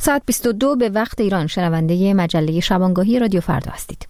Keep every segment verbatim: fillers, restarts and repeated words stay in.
ساعت بیست و دو به وقت ایران شنونده مجله شبانگاهی رادیو فردا هستید.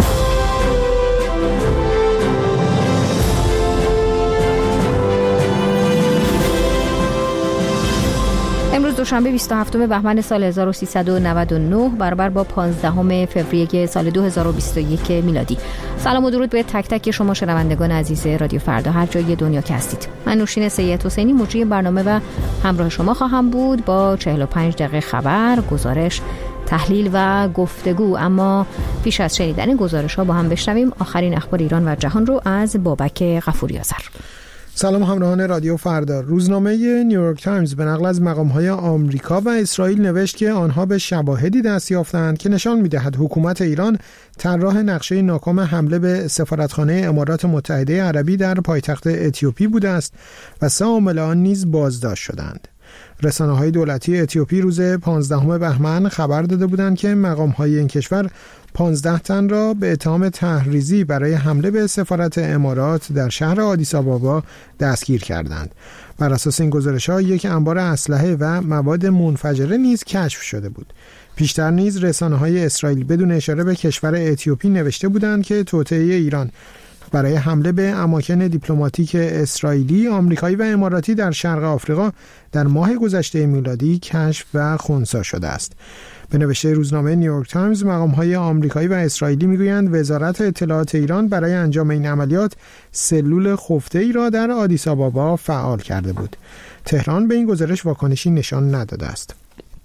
امروز دوشنبه بیست و هفتم بهمن سال هزار و سیصد و نود و نه برابر با پانزدهم فوریه سال دو هزار و بیست و یک میلادی. سلام و درود به تک تک شما شنوندگان عزیز رادیو فردا هر جای دنیا که هستید. من نوشین سید حسینی مجری برنامه و همراه شما خواهم بود با چهل و پنج دقیقه خبر، گزارش، تحلیل و گفتگو. اما پیش از شنیدن گزارش ها با هم بشنویم آخرین اخبار ایران و جهان رو از بابک غفوری آذر. سلام همراهان رادیو فردا. روزنامه نیویورک تایمز به نقل از مقام‌های آمریکا و اسرائیل نوشت که آنها به شواهدی دست یافتند که نشان می‌دهد حکومت ایران طراح نقشه ناکام حمله به سفارتخانه امارات متحده عربی در پایتخت اتیوپی بوده است و سه عامل آن نیز بازداشت شدند. رسانه‌های دولتی اتیوپی روز پانزدهم بهمن خبر داده بودند که مقام‌های این کشور پانزده تن را به اتهام تحریضی برای حمله به سفارت امارات در شهر آدیس آبابا دستگیر کردند. بر اساس این گزارش‌ها یک انبار اسلحه و مواد منفجره نیز کشف شده بود. پیشتر نیز رسانه‌های اسرائیل بدون اشاره به کشور اتیوپی نوشته بودند که توطئه ایران برای حمله به اماکن دیپلماتیک اسرائیلی، آمریکایی و اماراتی در شرق آفریقا در ماه گذشته میلادی کشف و خنثی شده است. به نوشته روزنامه نیویورک تایمز، مقام‌های آمریکایی و اسرائیلی میگویند وزارت اطلاعات ایران برای انجام این عملیات سلول خفته‌ای را در آدیس آبابا فعال کرده بود. تهران به این گزارش واکنشی نشان نداده است.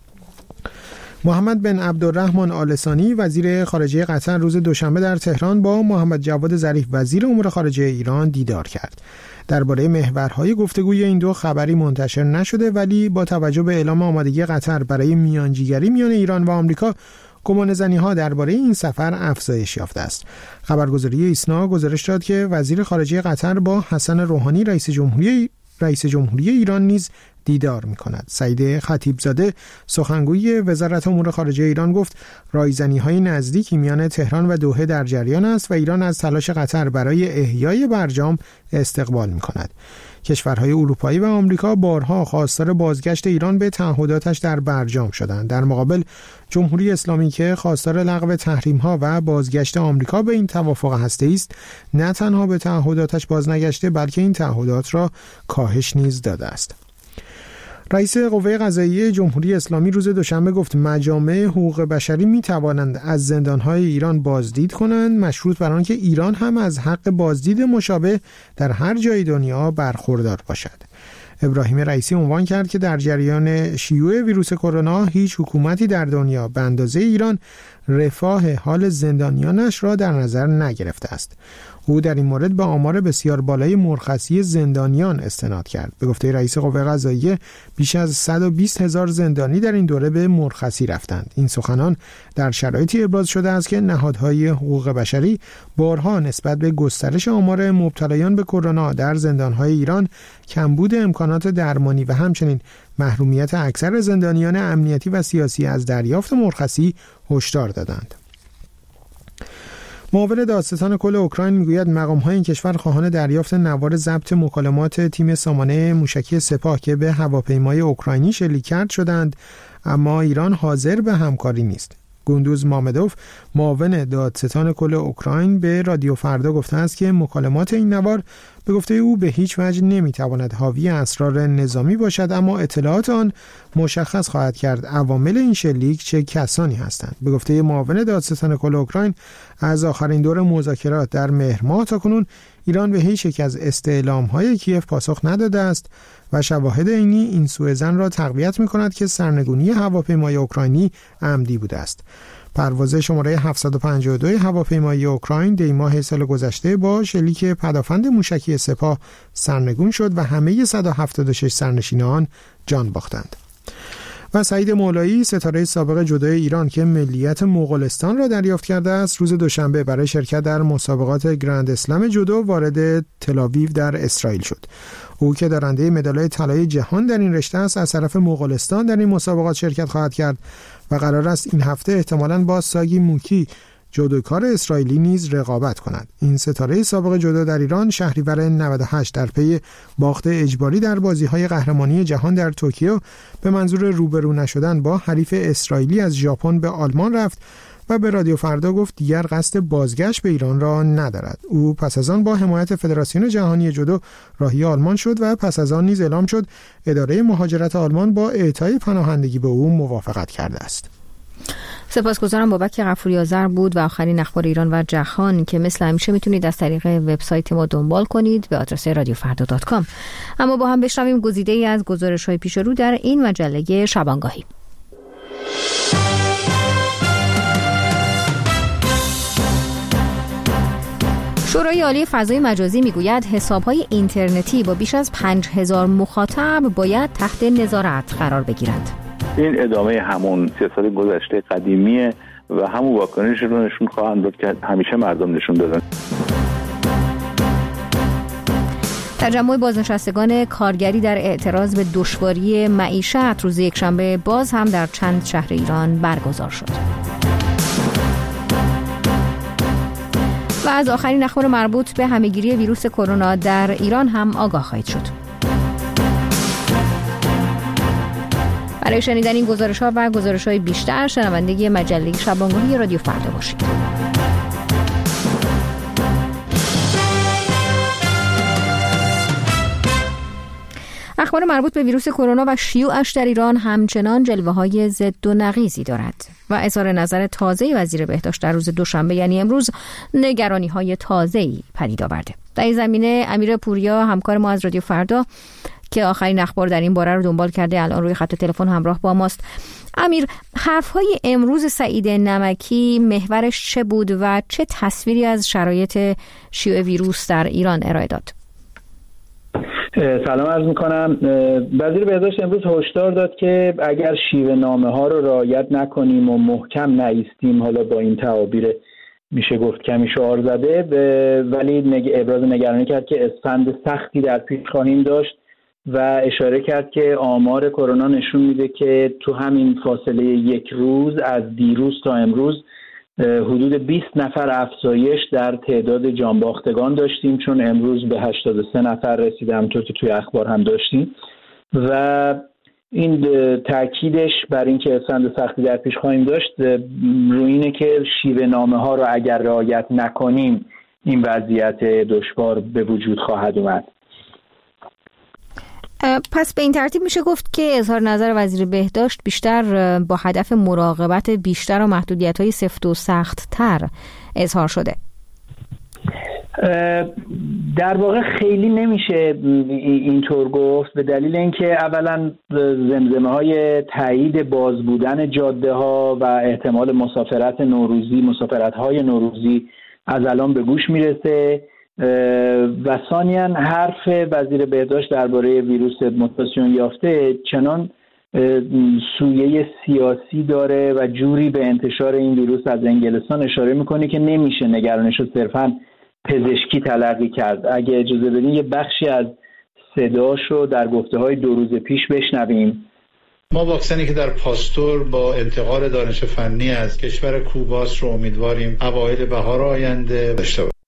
محمد بن عبدالرحمن آل ثانی وزیر خارجه قطر روز دوشنبه در تهران با محمد جواد ظریف وزیر امور خارجه ایران دیدار کرد. درباره محورهای گفتگوی این دو خبری منتشر نشده، ولی با توجه به اعلام آمادگی قطر برای میانجیگری میان ایران و آمریکا، گمانه‌زنی‌ها درباره این سفر افزایش یافته است. خبرگزاری ایسنا گزارش داد که وزیر خارجه قطر با حسن روحانی رئیس جمهوری رئیس جمهوری ایران نیز دیدار می‌کند. سعید خطیبزاده سخنگوی وزارت امور خارجه ایران گفت رایزنی‌های نزدیکی میان تهران و دوحه در جریان است و ایران از تلاش قطر برای احیای برجام استقبال می‌کند. کشورهای اروپایی و آمریکا بارها خواستار بازگشت ایران به تعهداتش در برجام شدند. در مقابل جمهوری اسلامی که خواستار لغو تحریم‌ها و بازگشت آمریکا به این توافق هسته‌ای است، نه تنها به تعهداتش بازنگشته بلکه این تعهدات را کاهش نیز داده است. رئیس قوه قضاییه جمهوری اسلامی روز دوشنبه گفت مجامع حقوق بشری می توانند از زندانهای ایران بازدید کنند، مشروط بر آنکه ایران هم از حق بازدید مشابه در هر جای دنیا برخوردار باشد. ابراهیم رئیسی عنوان کرد که در جریان شیوع ویروس کرونا هیچ حکومتی در دنیا به اندازه ایران رفاه حال زندانیانش را در نظر نگرفته است. او در این مورد به آمار بسیار بالای مرخصی زندانیان استناد کرد. به گفته رئیس قوه قضاییه بیش از صد و بیست هزار زندانی در این دوره به مرخصی رفتند. این سخنان در شرایطی ابراز شده است که نهادهای حقوق بشری بارها نسبت به گسترش آمار مبتلایان به کرونا در زندانهای ایران، کمبود امکانات درمانی و همچنین محرومیت اکثر زندانیان امنیتی و سیاسی از دریافت مرخصی هشدار دادند. معاون دادستان کل اوکراین میگوید مقام‌های این کشور خواهان دریافت نوار ضبط مکالمات تیم سامانه موشکی سپاه که به هواپیمای اوکراینی شلیک کرد شدند، اما ایران حاضر به همکاری نیست. گوندوز مامدوف معاون دادستان کل اوکراین به رادیو فردا گفته است که مکالمات این نوار به گفته او به هیچ وجه نمیتواند حاوی اسرار نظامی باشد، اما اطلاعات آن مشخص خواهد کرد عوامل این شلیک چه کسانی هستند. به گفته معاون دادستان کل اوکراین از آخرین دور مذاکرات در مهر ماه تاکنون ایران به هیچ یک از استعلام‌های کیف پاسخ نداده است و شواهد عینی این سوءظن را تقویت می‌کند که سرنگونی هواپیمای اوکراینی عمدی بوده است. پرواز شماره هفتصد و پنجاه و دو هواپیمایی اوکراین دی ماه سال گذشته با شلیک پدافند موشکی سپاه سرنگون شد و همه صد و هفتاد و شش سرنشین آن جان باختند. و سعید مولایی ستاره سابق جودو ایران که ملیت مغولستان را دریافت کرده است، روز دوشنبه برای شرکت در مسابقات گرند اسلم جودو وارد تل‌آویو در اسرائیل شد. او که دارنده مدال‌های طلای جهان در این رشته است، از طرف مغولستان در این مسابقات شرکت خواهد کرد و قرار است این هفته احتمالاً با ساگی موکی جودوکار اسرائیلی نیز رقابت کند. این ستاره سابق جودو در ایران شهریور نود و هشت در پی باخت اجباری در بازی‌های قهرمانی جهان در توکیو به منظور روبرو نشدن با حریف اسرائیلی از ژاپن به آلمان رفت و به رادیو فردا گفت دیگر قصد بازگشت به ایران را ندارد. او پس از آن با حمایت فدراسیون جهانی جودو راهی آلمان شد و پس از آن نیز اعلام شد اداره مهاجرت آلمان با اعطای پناهندگی به او موافقت کرده است. سپاسگزارم بابک غفوری آذر بود و آخرین اخبار ایران و جهان که مثل همیشه میتونید از طریق وبسایت ما دنبال کنید به آدرس رادیو فردا دات کام. اما با هم بشنویم گزیده‌ای از گزارش‌های پیش رو در این مجله شبانگاهی. شورای عالی فضای مجازی میگوید حساب‌های اینترنتی با بیش از پنج هزار مخاطب باید تحت نظارت قرار بگیرند. این ادامه همون سیاست گذشته قدیمیه و همون واکنش رو نشون خواهند داد که همیشه مردم نشون دادن. تجمع بازنشستگان کارگری در اعتراض به دشواری معیشت روز یکشنبه باز هم در چند شهر ایران برگزار شد. و از آخرین اخبار مربوط به همهگیری ویروس کرونا در ایران هم آگاه خواهید شد. برای شنیدن این گزارش‌ها و گزارش‌های بیشتر شنونده مجله شبانگاهی رادیو فردا باشید. اخبار مربوط به ویروس کرونا و شیوعش در ایران همچنان جلوه‌های ضد و نقیضی دارد و اظهار نظر تازه وزیر بهداشت در روز دوشنبه یعنی امروز نگرانی‌های تازه‌ای پدید آورده. در این زمینه امیر پوریا همکار ما از رادیو فردا که آخرین اخبار در این باره رو دنبال کرده الان روی خط تلفن همراه با ماست. امیر، حرف‌های امروز سعید نمکی محورش چه بود و چه تصویری از شرایط شیوع ویروس در ایران ارائه داد؟ سلام عرض میکنم. وزیر بهداشت امروز هشدار داد که اگر شیوه نامه ها رو رعایت نکنیم و محکم نایستیم، حالا با این تعابیر میشه گفت کمی شعار زده، ولی نگ... ابراز نگرانی کرد که اسفند سختی در پیش خواهیم داشت و اشاره کرد که آمار کرونا نشون میده که تو همین فاصله یک روز از دیروز تا امروز حدود بیست نفر افزایش در تعداد جانباختگان داشتیم، چون امروز به هشتاد و سه نفر رسیده، همونطور که توی اخبار هم داشتیم و این تاکیدش بر این که اسفند سختی در پیش خواهیم داشت روی اینه که شیوه نامه ها رو اگر رعایت نکنیم این وضعیت دشوار به وجود خواهد اومد. پس به این ترتیب میشه گفت که اظهار نظر وزیر بهداشت بیشتر با هدف مراقبت بیشتر و محدودیت‌های سفت و سخت‌تر اظهار شده. در واقع خیلی نمیشه اینطور گفت، به دلیل اینکه اولا زمزمه‌های تایید باز بودن جاده‌ها و احتمال مسافرت نوروزی، مسافرت‌های نوروزی از الان به گوش میرسه و ثانیاً حرف وزیر بهداشت درباره ویروس موتاسیون یافته چنان سویه سیاسی داره و جوری به انتشار این ویروس از انگلستان اشاره میکنه که نمیشه نگرانش رو صرفاً پزشکی تلقی کرد. اگه اجازه بدین یه بخشی از صداش رو در گفته‌های دو روز پیش بشنویم. ما واکسنی که در پاستور با انتقال دانش فنی از کشور کوباس رو امیدواریم اوایل بهار آینده داشته باشیم.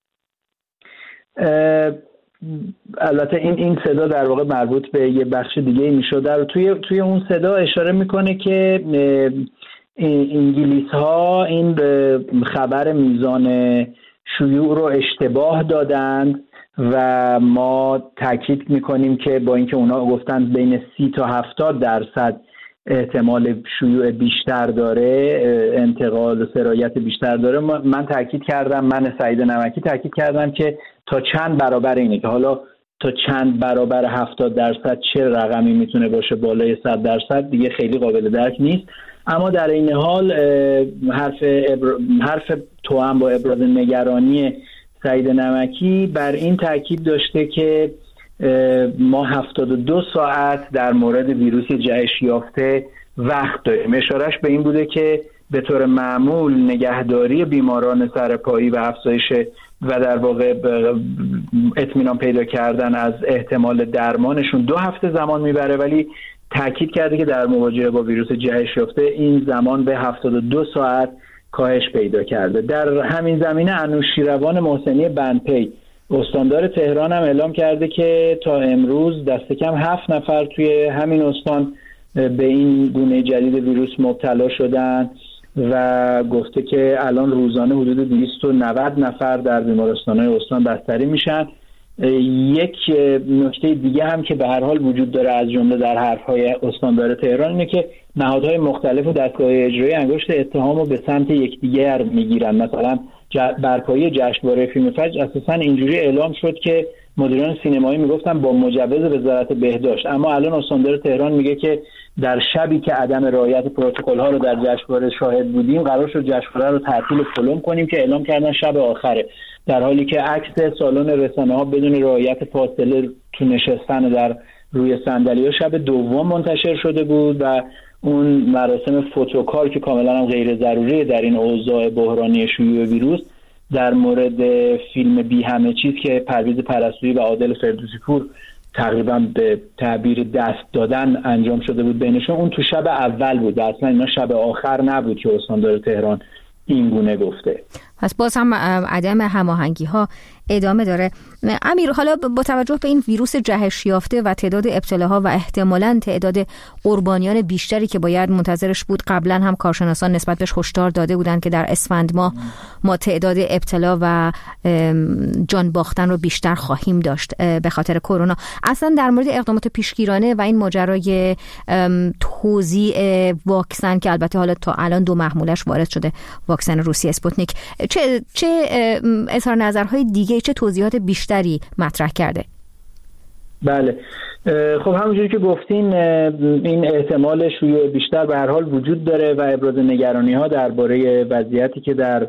البته این این صدا در واقع مربوط به یه بخش دیگه میشد. در توی توی اون صدا اشاره میکنه که انگلیس ها این خبر میزان شیوع رو اشتباه دادند و ما تاکید میکنیم که با اینکه اونا گفتند بین سی تا هفتاد درصد احتمال شیوع بیشتر داره، انتقال سرایت بیشتر داره، من تاکید کردم، من سعید نمکی تاکید کردم که تا چند برابر اینه، که حالا تا چند برابر هفتاد درصد چه رقمی میتونه باشه بالای صد درصد دیگه خیلی قابل درک نیست. اما در این حال حرف ابر... حرف توأم با ابراز نگرانی سعید نمکی بر این تاکید داشته که ما هفتاد و دو ساعت در مورد ویروس جهش یافته وقت داریم. اشارش به این بوده که به طور معمول نگهداری بیماران سرپایی و افزایش و در واقع اطمینان پیدا کردن از احتمال درمانشون دو هفته زمان میبره، ولی تاکید کرده که در مواجهه با ویروس جهش یافته این زمان به هفتاد و دو ساعت کاهش پیدا کرده. در همین زمینه انوشیروان محسنی بندپی استاندار تهران هم اعلام کرده که تا امروز دست کم هفت نفر توی همین استان به این گونه جدید ویروس مبتلا شدن و گفته که الان روزانه حدود دویست و نود نفر در بیمارستان‌های استان بستری میشن. یک نکته دیگه هم که به هر حال وجود داره از جمله در حرف‌های استاندار تهران اینه که نهادهای مختلف و دستگاه اجرایی انگشت اتهام رو به سمت یکدیگر میگیرن. مثلا برپایی جشنواره فیلم فجر اساساً اینجوری اعلام شد که مدیران سینمایی میگفتن با مجوز وزارت بهداشت، اما الان استاندار تهران میگه که در شبی که عدم رعایت پروتکل‌ها رو در جشنواره شاهد بودیم قرار شد جشنواره رو تعطیل و پلم کنیم که اعلام کردن شب آخره، در حالی که عکس سالن رسانه‌ها بدون رعایت فاصله تو نشستن در روی صندلی‌ها شب دوم منتشر شده بود و اون مراسم فوتوکار که کاملا هم غیر ضروریه در این اوضاع بحرانی شیوع ویروس. در مورد فیلم بی همه چیز که پرویز پرستویی و عادل فردوسی پور تقریبا به تعبیر دست دادن انجام شده بود بینشون، اون تو شب اول بود و اصلا اینا شب آخر نبود که استاندار تهران این گونه گفته. پس باز هم عدم هماهنگی ها ادامه داره. امیر، حالا با توجه به این ویروس جهش یافته و تعداد ابتلاها و احتمالاً تعداد قربانیان بیشتری که باید منتظرش بود، قبلا هم کارشناسان نسبت بهش هشدار داده بودند که در اسفند ماه ما تعداد ابتلا و جان باختن رو بیشتر خواهیم داشت به خاطر کرونا. اصلا در مورد اقدامات پیشگیرانه و این ماجرای توزیع واکسن که البته حالا تا الان دو محمولش وارد شده، واکسن روسی اسپوتنیک، چه چه اظهار نظرهای دیگه، چه توضیحات بیشتری مطرح کرده؟ بله، خب همونجوری که گفتین این احتمال شیوع بیشتر به هر حال وجود داره و ابراز نگرانی ها درباره وضعیتی که در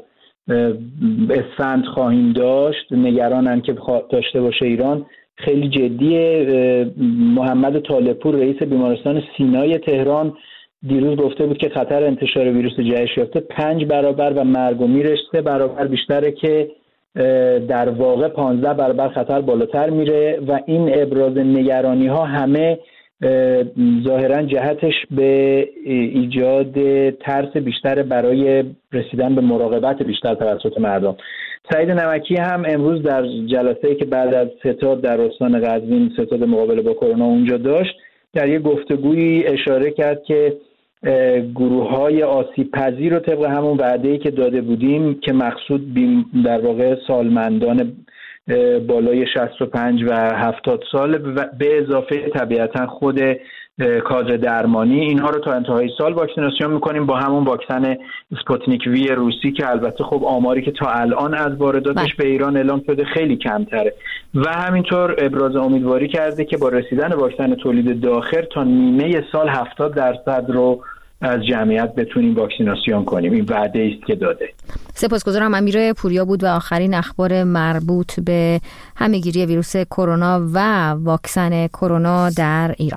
اسفند خواهیم داشت، نگرانن که داشته باشه ایران خیلی جدیه. محمد طالبپور رئیس بیمارستان سینای تهران دیروز گفته بود که خطر انتشار ویروس جهش یافته پنج برابر و مرگ و میرش سه برابر بیشتره، که در واقع پانزده برابر خطر بالاتر میره و این ابراز نگرانی ها همه ظاهرا جهتش به ایجاد ترس بیشتر برای رسیدن به مراقبت بیشتر توسط مردم. سعید نمکی هم امروز در جلسه‌ای که بعد از ستاد در استان قزوین، ستاد مقابله با کرونا اونجا داشت، در یک گفتگویی اشاره کرد که گروه‌های آسیب پذیر رو طبق همون وعده‌ای که داده بودیم که مقصود در واقع سالمندان بالای شصت و پنج و هفتاد سال به اضافه طبیعتا خود کادر درمانی، اینها رو تا انتهای سال واکسیناسیون میکنیم با همون واکسن اسپوتنیک وی روسی که البته خب آماری که تا الان از وارداتش به ایران اعلام شده خیلی کمتره و همینطور ابراز امیدواری کرده که با رسیدن واکسن تولید داخل تا نیمه سال هفتاد درصد رو از جمعیت بتونیم واکسیناسیون کنیم. این وعده است که داده. سپاسگزارم. امیر پوریا بود و آخرین اخبار مربوط به همهگیری ویروس کرونا و واکسن کرونا در ایران.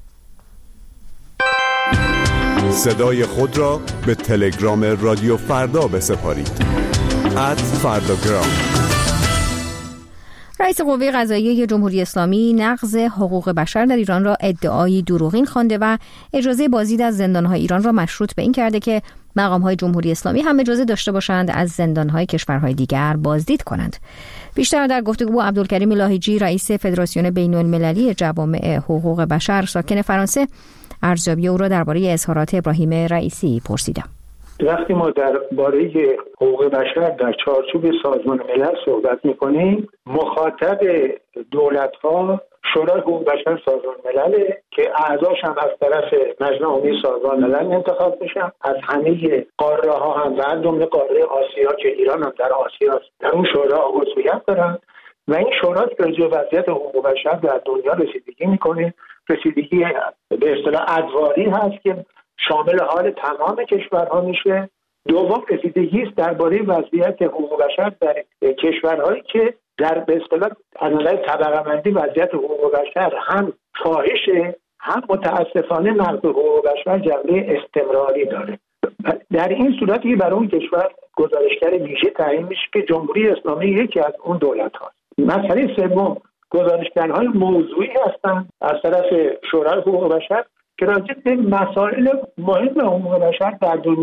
صدای خود را به تلگرام رادیو فردا بسپارید. ات فرداگرام. رئیس قوه قضاییه جمهوری اسلامی نقض حقوق بشر در ایران را ادعایی دروغین خوانده و اجازه بازدید از زندان‌های ایران را مشروط به این کرده که مقام‌های جمهوری اسلامی هم اجازه داشته باشند از زندان‌های کشورهای دیگر بازدید کنند. بیشتر در گفتگو با عبدالکریم لاهیجی، رئیس فدراسیون بین‌المللی جوامع حقوق بشر ساکن فرانسه، ارزیابی او را درباره اظهارات ابراهیم رئیسی پرسیدم. وقتی ما درباره حقوق بشر در چارچوب سازمان ملل صحبت می‌کنیم، مخاطب دولت‌ها شورای حقوق بشر سازمان ملل که اعضاش هم از طرف مجمع عمومی سازمان ملل انتخاب میشن، از همه قاره ها هم و از جمله قاره آسیا که ایران هم در آسیا در اون شورا عضویت دارن و این شورا راجع به وضعیت حقوق بشر در دنیا رسیدگی میکنه. رسیدگی به اصطلاح ادواری هست که شامل حال تمام کشورها میشه. دوم رسیدگی است درباره وضعیت حقوق بشر در کشورهایی که در به اصطلاح از نظر طبقه بندی وضعیت حقوق بشر هم کاهشه هم متاسفانه نقض حقوق بشر جنبه استمراری داره. در این صورتی که برای اون کشور گزارشگر ویژه تعیین میشه که جمهوری اسلامی یکی از اون دولت هاست. مسئله سوم گزارشگرهای موضوعی هستند از طرف شورای حقوق بشر که راجع به مسائل مهم حقوق بشر در دنیا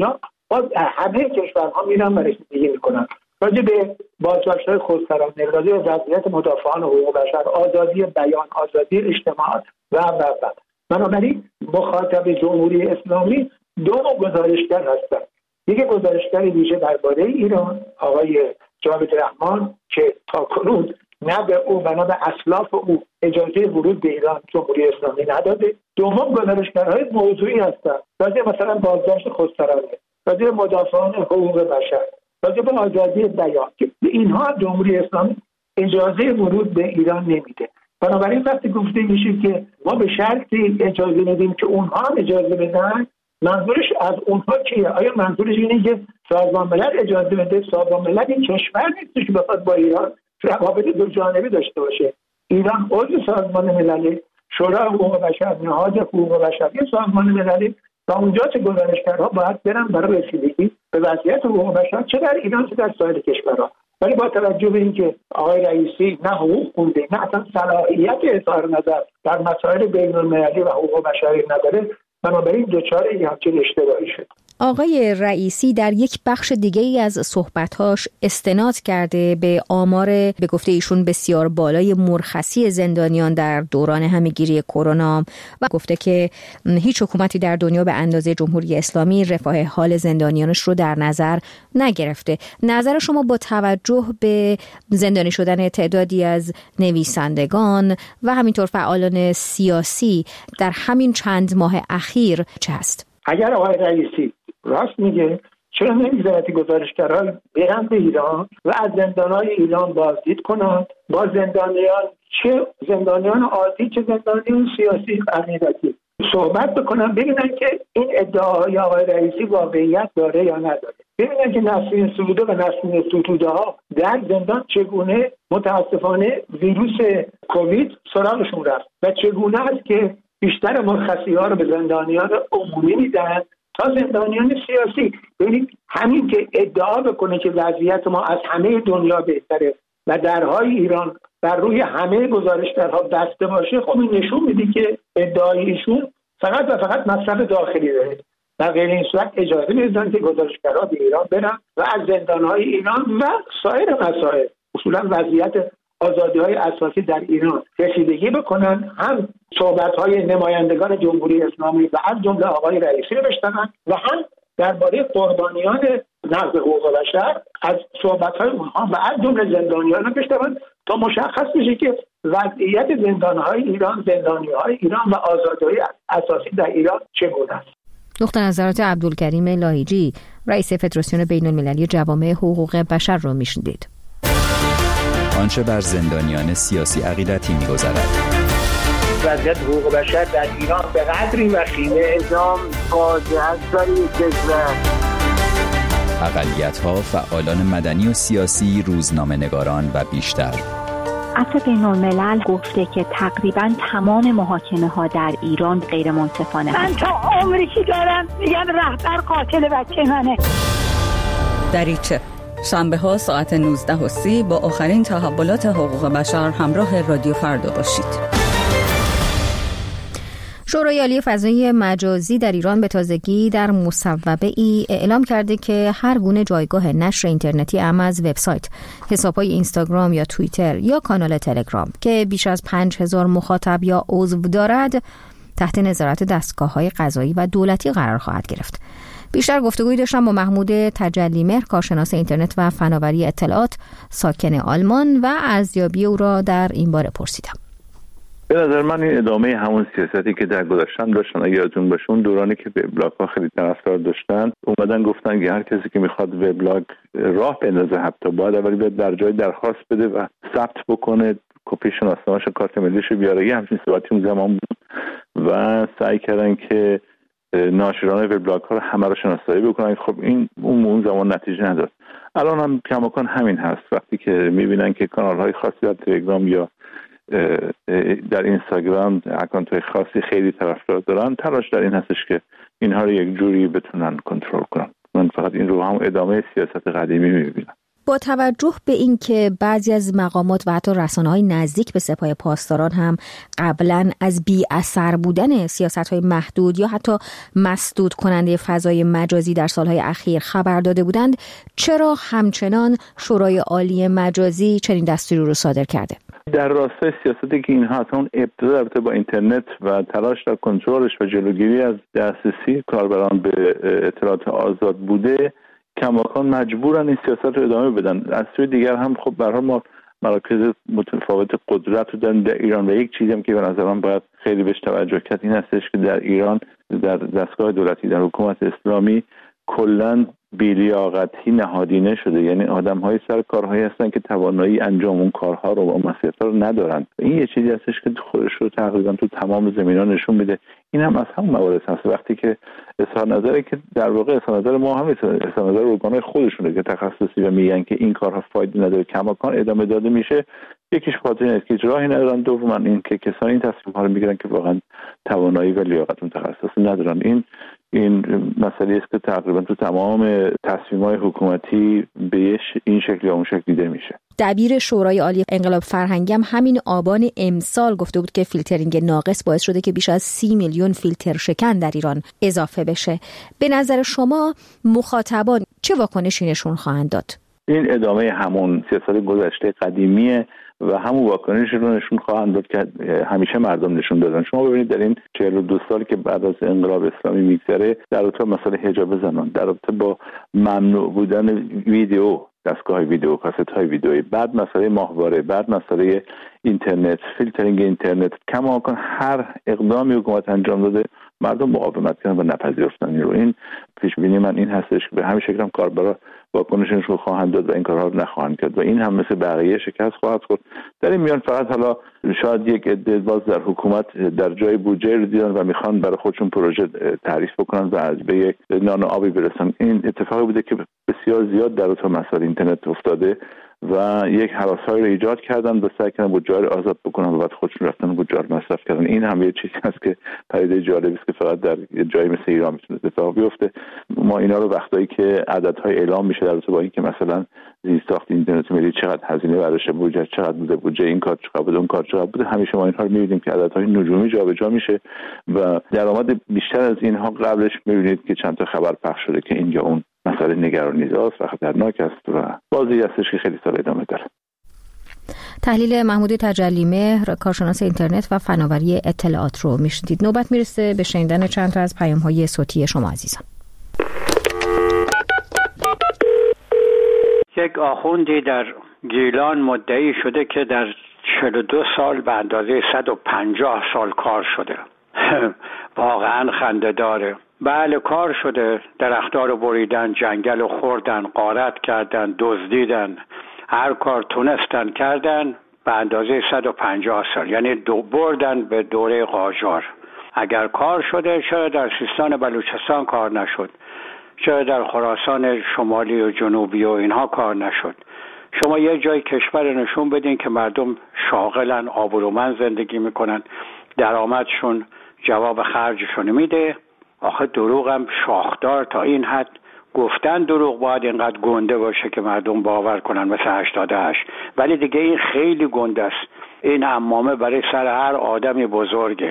باز همه کشورها میرن و رسیدگی میکنن راجع به بازداشت‌های خودسرانه، راجع به وضعیت مدافعان حقوق بشر، آزادی بیان، آزادی اجتماع و و و بنابراین مخاطب جمهوری اسلامی دو نوع گزارشگر هستند. یک گزارشگر ویژه درباره ایران، آقای جاوید رحمان، که تاکنون نه به او و نه به اسلاف او اجازه ورود به ایران جمهوری اسلامی نداده. دوم گزارشگرهای موضوعی هستند، راجع مثلا بازداشت خودسرانه، راجع به مدافعان حقوق بشر، راجع به آزادی بیان، که اینها جمهوری اسلامی اجازه ورود به ایران نمیده. بنابراین وقتی گفته میشه که ما به شرطی اجازه میدیم که اونها هم اجازه بدن، منظورش از اونها کیه؟ آیا منظورش اینه که سازمان ملل اجازه بده؟ سازمان ملل این کشور نیست که بخواد با ایران روابط دو جانبه داشته باشه. ایران عضو سازمان ملل، شورای حقوق بشر، نهاد حقوق بشر، یه سازمان مللی و اونجا چه گزارشگرها باید برن برای رسیدگی به وضعیت حقوق بشر چه در ایران چه در سایر کشورها. ولی با توجه به اینکه آقای رئیسی نه حقوق خونده نه اصلا صلاحیت اظهار نظر در مسائل بین‌المللی و حقوق بشری نداره، بنابراین دچار یک همچین اشتباهی شد. آقای رئیسی در یک بخش دیگه ای از صحبت‌هاش استناد کرده به آمار به گفته ایشون بسیار بالای مرخصی زندانیان در دوران همه‌گیری کرونا و گفته که هیچ حکومتی در دنیا به اندازه جمهوری اسلامی رفاه حال زندانیانش رو در نظر نگرفته. نظر شما با توجه به زندانی شدن تعدادی از نویسندگان و همینطور فعالان سیاسی در همین چند ماه اخیر چه هست؟ اگر آقای رئیسی راست میگه، چرا نمیذارد گزارشگرها برن به ایران و از زندانهای ایران بازدید کنند، با زندانیان، چه زندانیان عادی چه زندانیان سیاسی عقیدتی، صحبت بکنن، ببینن که این ادعاهای آقای رئیسی واقعیت داره یا نداره، ببینن که نسرین سروده و نسرین ستوده ها در زندان چگونه متاسفانه ویروس کووید سراغشون رفت و چگونه است که بیشتر مرخصی ها رو به زندانیان عمومی میدن تا زندانیان سیاسی. ببینید همین که ادعا بکنه که وضعیت ما از همه دنیا بهتره و درهای ایران بر روی همه گزارشگرها بسته باشه، خب این نشون میده که ادعای ایشون فقط و فقط مصرف داخلی داره و غیر این صورت اجازه میدن که گزارشگرها به ایران برن و از زندانهای ایران و سایر مسائل اصولا وضعیت آزادی‌های اساسی در ایران رسیدگی بکنن، هم صحبت‌های نمایندگان جمهوری اسلامی و از جمله آقای رئیسی رو بشنون و هم درباره قربانیان نقض حقوق بشر از صحبت‌های اونها و از جمله زندانیان رو بشنون تا مشخص بشه که وضعیت زندان‌های ایران، زندانی‌های ایران و آزادی‌های اساسی در ایران چگونه است. نقطه نظرات عبدالکریم لاهیجی، رئیس فدراسیون بین‌المللی جوامع حقوق بشر رو میشنیدید. آنچه بر زندانیان سیاسی عقیدتی می‌گذرد. وضعیت حقوق بشر در ایران به قدری وخیمه اعدام فاجعه است در این کشور. اقلیت‌ها، فعالان مدنی و سیاسی، روزنامه‌نگاران و بیشتر. عفو بین‌الملل گفته که تقریباً تمام محاکمه‌ها در ایران غیر منصفانه من هست. تا عمری که دارم میگم رهبر قاتل بچه منه. دریچه شنبه ها ساعت نوزده و سی با آخرین تحولات حقوق بشر همراه رادیو فردا باشید. شورای عالی فضای مجازی در ایران به تازگی در مصوبه ای اعلام کرده که هر گونه جایگاه نشر اینترنتی اعم از وبسایت، حساب‌های اینستاگرام یا توییتر یا کانال تلگرام که بیش از پنج هزار مخاطب یا عضو دارد تحت نظارت دستگاه‌های قضایی و دولتی قرار خواهد گرفت. بیشتر گفتگویی داشتم با محمود تجلیمهر، کارشناس اینترنت و فناوری اطلاعات ساکن آلمان و ارزیابی او را در این باره پرسیدم. به نظر من این ادامه همون سیاستی که در گذشته داشتن. اگه یادتون باشه اون دورانی که وبلاگ‌ها خیلی طرفدار داشتن، اومدن گفتن که هر کسی که میخواد وبلاگ راه بندازه حتی باید اولی بیاد در جای درخواست بده و ثبت بکنه، کپی شناسنامه‌اش، کارت ملیش بیاره. یه همچین صحبتی اون زمان بود و سعی کردن که ناشران وبلاگ ها رو همه رو شناسایی بکنن. خب این اون اون زمان نتیجه نداد. الان هم کماکان همین هست. وقتی که میبینن که کانال های خاصی در تلگرام یا در اینستاگرام اکانت های خاصی خیلی طرفدار دارن، تلاش در این هستش که اینها رو یک جوری بتونن کنترل کنن. من فقط این رو هم ادامه سیاست قدیمی میبینم. با توجه به اینکه بعضی از مقامات و حتی رسانه‌های نزدیک به سپاه پاسداران هم قبلا از بی اثر بودن سیاست‌های محدود یا حتی مسدود کننده فضای مجازی در سالهای اخیر خبر داده بودند، چرا همچنان شورای عالی مجازی چنین دستوری رو صادر کرده؟ در راستای سیاستی که اینها اون ابتدا رابطه با اینترنت و تلاش در کنترلش و جلوگیری از دسترسی کاربران به اطلاعات آزاد بوده، کماکان مجبورن این سیاست رو ادامه بدن. از سوی دیگر هم خب به هر حال ما مراکز متفاوت قدرت رو داریم در ایران و یک چیزی هم که به نظر من باید خیلی بهش توجه کرد این هستش که در ایران در دستگاه دولتی، در حکومت اسلامی کلاً بی‌لیاقتی نهادینه شده. یعنی آدم‌های سر کارهایی هستن که توانایی انجام اون کارها رو و مسئولیت‌ها رو ندارن. این یه چیزی هستش که خودش رو تقریبا تو تمام زمینا نشون میده. این هم از همون موارد هست وقتی که اظهار نظری که در واقع اظهار نظر ما هم اظهار نظر ارگان‌های خودشونه که تخصصی و میگن که این کارها فایده نداره، کماکان ادامه داده میشه. یکیش خاطر اینه که راهی ندارن، دوم این که کسانی این تصمیم‌ها رو میگیرن که واقعا توانایی و لیاقت اون تخصصی ندارن. این این مسئله است که تقریبا تو تمام تصمیم‌های حکومتی به این شکل یا اون شکل دیده میشه. دبیر شورای عالی انقلاب فرهنگی هم همین آبان امسال گفته بود که فیلترینگ ناقص باعث شده که بیش از سی میلیون فیلتر شکن در ایران اضافه بشه. به نظر شما مخاطبان چه واکنشی نشون خواهند داد؟ این ادامه همون سیاست گذشته قدیمیه و همون واکنش رو نشون خواهند داد که همیشه مردم نشون دادن. شما ببینید در این چهل و دو سال که بعد از انقلاب اسلامی میگذره، در رابطه با مسئله حجاب زنان، در رابطه با ممنوع بودن ویدیو، دستگاه ویدیو، کاست های ویدیویی، بعد مسئله ماهواره، بعد مسئله اینترنت، فیلترینگ اینترنت، کماکان هر اقدامی حکومت انجام داده مردم مقاومت کردن و نپذیرفتن این رو. این پیش بینی من این هستش که به همین شکل هم کاربرا واکنششون رو خواهند داد و این کارها رو نخواهند کرد و این هم مثل بقیه شکست خواهد خورد. در این میان فقط حالا شاید یک عده باز در حکومت در جای بودجه رو دیدن و میخوان برای خودشون پروژه تعریف بکنن و از به یک نان آبی برسن. این اتفاقی بوده که بسیار زیاد در اون مسائل اینترنت افتاده و یک هراسایی رو ایجاد کردن و سعی کردن بودجه رو آزاد بکنن و بعد خودشون رفتن بودجه رو مصرف کردن. این هم یه چیزی هست که پدیده جالبی است که فقط در جایی مثل ایران میتونه اتفاق بیفته. ما اینا رو وقتایی که عددهای اعلام میشه در رابطه با اینکه مثلا زیرساخت اینترنت ملی چقدر هزینه براش بودجه چقدر بوده، بودجه این کار چقدر بوده، اون کار چقدر بوده، همیشه ما اینها رو میبینیم که عددهای نجومی جابجا میشه و درآمد بیشتر از اینها قبلش میبینید که چند تا خبر پخش شده که این یا اون مسئله نگرانی‌زاست و خطرناک است و بازی هستش که خیلی سال ادامه داره. تحلیل محمود تجلی‌مهر، کارشناس اینترنت و فناوری اطلاعات رو میشنیدید. نوبت میرسه به شنیدن چند تا از پیام‌های صوتی شما عزیزان. یک آخوندی در گیلان مدعی شده که در چهل و دو سال به اندازه صد و پنجاه سال کار شده. واقعا خنده داره. بله کار شده، درخت‌ها رو بریدن، جنگل رو خوردن، غارت کردن، دزدیدن، هر کار تونستن کردن به اندازه صد و پنجاه سال، یعنی دو بردن به دوره قاجار. اگر کار شده شاید در سیستان بلوچستان کار نشد، شاید در خراسان شمالی و جنوبی و اینها کار نشد. شما یه جای کشور نشون بدین که مردم شاغلن، آبرومند زندگی میکنن، درآمدشون جواب خرجشون میده. آخه دروغ هم شاخدار تا این حد گفتن دروغ باید اینقدر گنده باشه که مردم باور کنن مثل هشتاد و هشت، ولی دیگه این خیلی گنده است. این عمامه برای سر هر آدمی بزرگه.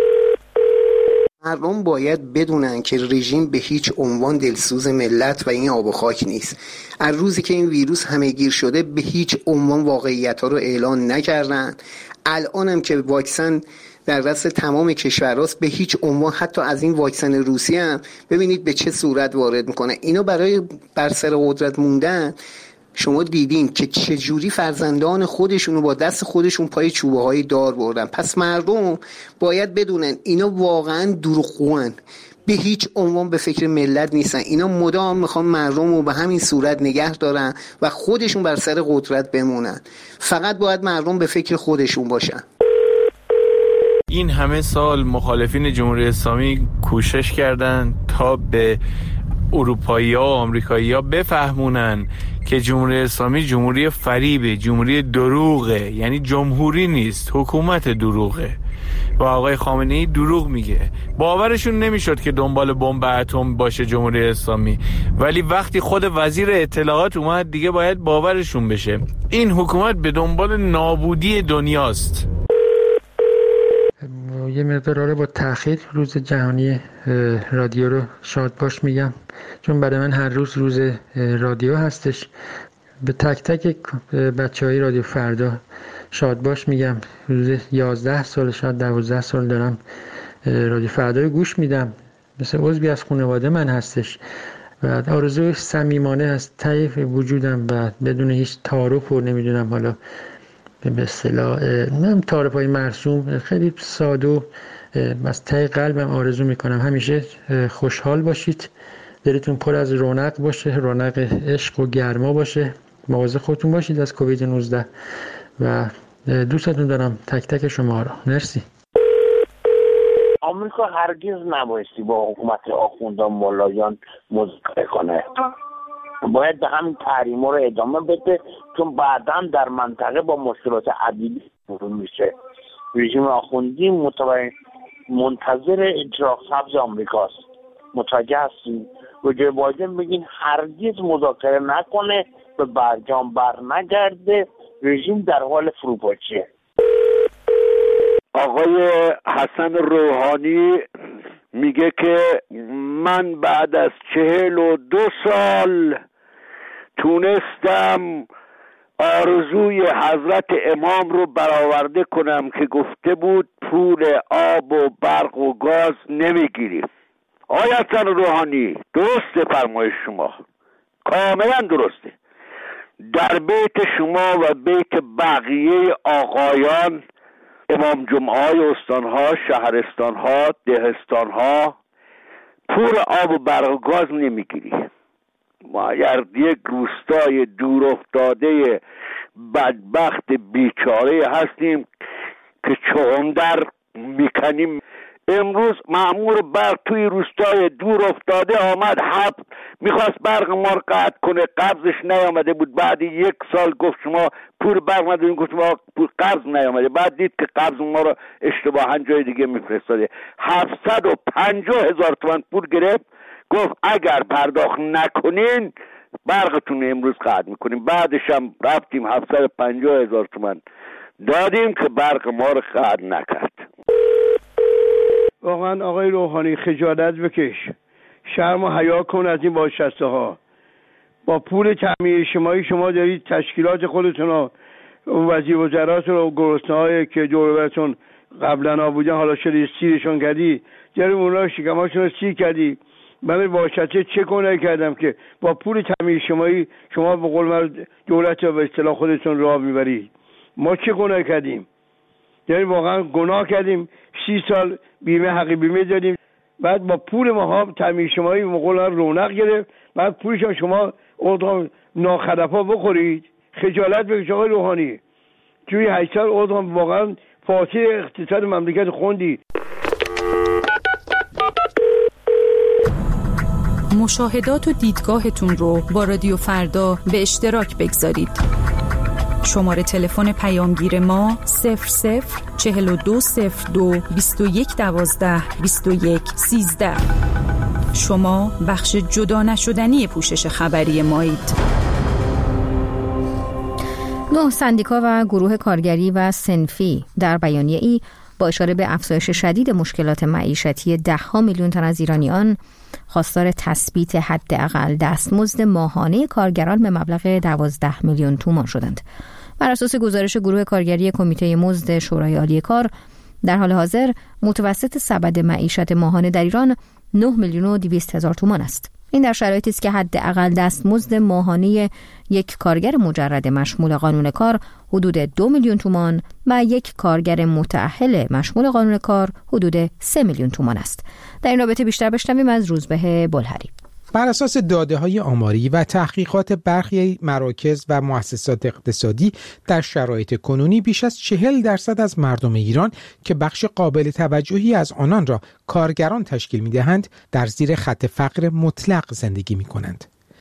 مردم باید بدونن که رژیم به هیچ عنوان دلسوز ملت و این آب و خاک نیست. از روزی که این ویروس همه‌گیر شده به هیچ عنوان واقعیت‌ها رو اعلان نکردن. الانم که واکسن در دست تمام کشورهاست به هیچ عنوان، حتی از این واکسن روسی هم ببینید به چه صورت وارد میکنه. اینا برای بر سر قدرت موندن شما دیدین که چجوری فرزندان خودشونو با دست خودشون پای چوبه های دار بردن. پس مردم باید بدونن اینا واقعا دروغگوان، به هیچ عنوان به فکر ملت نیستن. اینا مدام میخوان مردم رو به همین صورت نگه دارن و خودشون بر سر قدرت بمونن. فقط باید مردم به فکر خودشون باشن. این همه سال مخالفین جمهوری اسلامی کوشش کردند تا به اروپایی‌ها و آمریکایی‌ها بفهمونن که جمهوری اسلامی جمهوری فریبه، جمهوری دروغه، یعنی جمهوری نیست، حکومت دروغه. و آقای خامنه‌ای دروغ میگه. باورشون نمیشد که دنبال بمب اتم باشه جمهوری اسلامی، ولی وقتی خود وزیر اطلاعات اومد دیگه باید باورشون بشه. این حکومت به دنبال نابودی دنیاست. یه مقدار با تأخیر روز جهانی رادیو رو شاد باش میگم، چون برای من هر روز روز رادیو هستش. به تک تک بچه های رادیو فردا شاد باش میگم. روز یازده سال شاید دوازده سال دارم رادیو فردا رو گوش میدم، مثل عضوی از خانواده من هستش و آرزوی صمیمانه از ته وجودم و بدون هیچ تعارف و نمیدونم حالا به اصطلاح من تعارف‌های مرسوم، خیلی ساده و از ته قلبم آرزو میکنم همیشه خوشحال باشید، دلتون پر از رونق باشه، رونق عشق و گرما باشه، مواظب خودتون باشید از کووید نوزده و دوستتون دارم تک تک شما را. مرسی. آمریکا هرگز نبایستی با حکومت آخوندان ملایان مذاکره کنه، باید به همین تحریما رو ادامه بده، چون بعداً در منطقه با مشکلات عدیدی برو میشه. رژیم آخوندی متوجه منتظر اجرا سبز آمریکاست. متوجه هستیم؟ و جو بایدن بگین هرگز مذاکره نکنه، به برجام بر نگرده، رژیم در حال فروپاشیه. آقای حسن روحانی میگه که من بعد از چهل و دو سال تونستم آرزوی حضرت امام رو برآورده کنم که گفته بود پول آب و برق و گاز نمیگیریم. آقای حسن روحانی درسته فرمایش شما، کاملا درسته. در بیت شما و بیت بقیه آقایان امام جمعه های استانها، شهرستانها، دهستانها پول آب و برق و گاز نمیگیری. ما اگر یک روستای دور افتاده بدبخت بیچاره هستیم که چوندر میکنیم. امروز مأمور برق توی روستای دور افتاده آمد حب میخواست برق ما رو قطع کنه، قبضش نیامده بود. بعد یک سال گفت شما پول برق نداریم، گفت ما پول قبض نیامده. بعد دید که قبض ما رو اشتباها جای دیگه میفرستاده. هفتصد و پنجاه هزار تومان پول گرفت، گفت اگر پرداخت نکنین برقتون امروز قطع میکنیم. بعدش هم رفتیم هفتصد و پنجاه هزار تومان دادیم که برق ما رو قطع نکرد. واقعا آقای روحانی خجالت بکش، شرم و حیا کن از این بازنشسته ها. با پول تامین اجتماعی شما دارید تشکیلات خودتون رو، وزیر وزراتون و گرسنه‌های که دور براتون قبلا بودن حالا شده سیرشون کردی، دارید اونا شکماشون رو سیر کردی. من بازنشسته چه گناهی کردم که با پول تامین اجتماعی شما به قول من دولت رو به اصطلاح خودتون راه میبرید؟ ما چه گناهی کردیم؟ یعنی واقعا گناه کردیم. سی سال بیمه حقی بیمه دادیم، بعد با پول ما ها تامین اجتماعی مقول رونق گرفت، بعد پولش شما اون ناخلفا بخورید. خجالت بکش آقای روحانی. توی هشت سال اون واقعا فاتح اقتصاد مملکت خوندی. مشاهدات و دیدگاهتون رو با رادیو فردا به اشتراک بگذارید. شماره تلفن پیامگیر ما صفر صفر چهل و دو صفر دو بیست و یک دوازده بیست و یک سیزده. شما بخش جدا نشدنی پوشش خبری مایید. نه سندیکا و گروه کارگری و صنفی در بیانیه ای با اشاره به افزایش شدید مشکلات معیشتی ده ها میلیون تن از ایرانیان خواستار تثبیت حداقل دستمزد ماهانه کارگران به مبلغ دوازده میلیون تومان شدند. بر اساس گزارش گروه کارگری کمیته مزد شورای عالی کار، در حال حاضر متوسط سبد معیشت ماهانه در ایران نه میلیون و دویست هزار تومان است. این در شرایطی است که حداقل دستمزد ماهانه یک کارگر مجرد مشمول قانون کار حدود دو میلیون تومان و یک کارگر متأهل مشمول قانون کار حدود سه میلیون تومان است. در این رابطه بیشتر بشنویم از روزبه بلهری. بر اساس داده‌های آماری و تحقیقات برخی مراکز و مؤسسات اقتصادی، در شرایط کنونی بیش از چهل درصد از مردم ایران که بخش قابل توجهی از آنان را کارگران تشکیل می‌دهند، در زیر خط فقر مطلق زندگی می‌کنند.